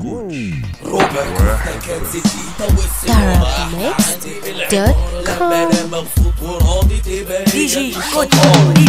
DJ Koch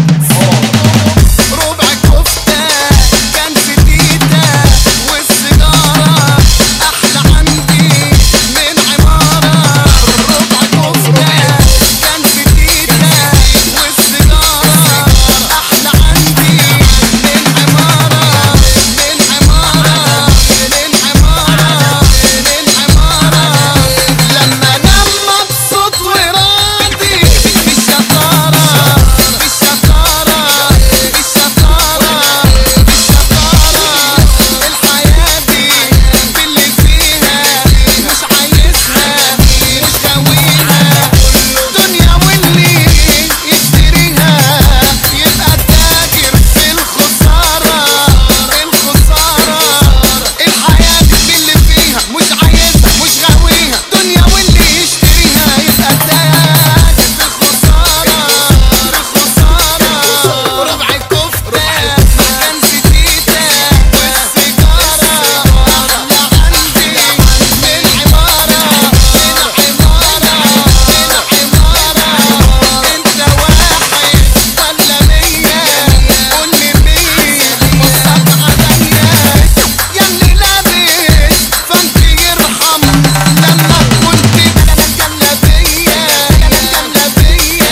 ربع كفتة كان في تيتا والسيجارة أحلى عندي من عمارة. ربع كفتة كان في تيتا والسيجارة أحلى عندي من عمارة من عمارة من عمارة من عمارة. لما بصوت وراضي بالشطارة بالشطارة بالشطارة بالشطارة. الحياة دي باللي فيها مش عايزها مش غاويها. دنيا واللي يشتريها يبقى تاجر في الخسارة الخسارة. الحياة دي باللي فيها مش عايزها مش غاويها. دنيا واللي يشتريها يبقى تاجر في الخسارة الخسارة. ربع كفتة كان في تيتا والسيجارة أحلى عندي من عمارة من عمارة من عمارة. انت واحد ولا مية قولي مين وصلت عليا. ياللي لابس فانت يرحم لما كنت جلابية جلابية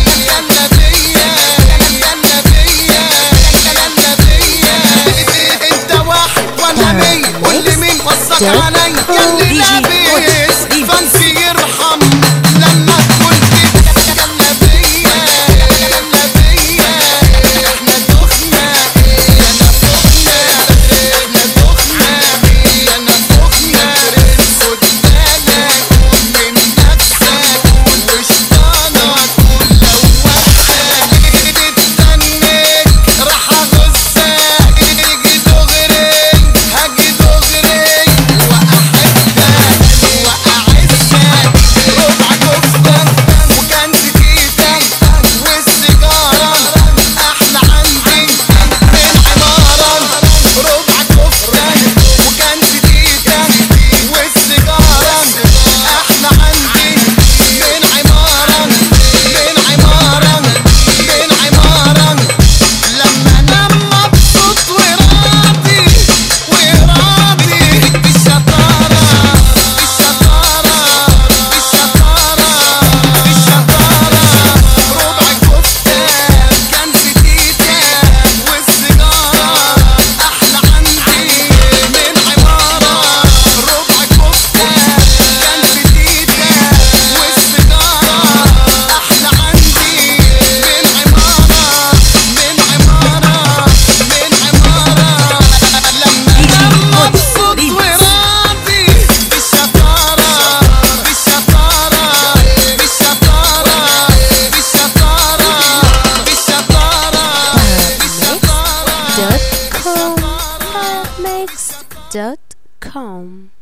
جلابية جلابية جلابية. انت واحد ولا مية قولي مين وصلت عليا. ياللي لابس فانت يرحم لما كنت جلابية جلابية. احنا دخنا انا سخنة احنا دخنا انا سخنة. خد بالك من نفسك وشطانك ولوحتك. تستنك راح اغزك تيجي دغري هاجي دغري واحبك واعزك. ربع كفتة وكان في تيتا والسيجارة احلى عندي من عمارة. ربع كفتة وكان في تيتا والسيجارة احلى عندي من عمارة من عمارة من عمارة. لما بصوت وراضي وراضي بالشطارة بالشطارة بالشطارة بالشطارة. ربع كفتة كان في تيتا والسيجارة أحلى عندي من عمارة. ربع كفتة كان في تيتا والسيجارة أحلى عندي من عمارة من عمارة من عمارة. لما بصوت وراضي بالشطارة بالشطارة بالشطارة بالشطارة بالشطارة بالشطارة. Mix.com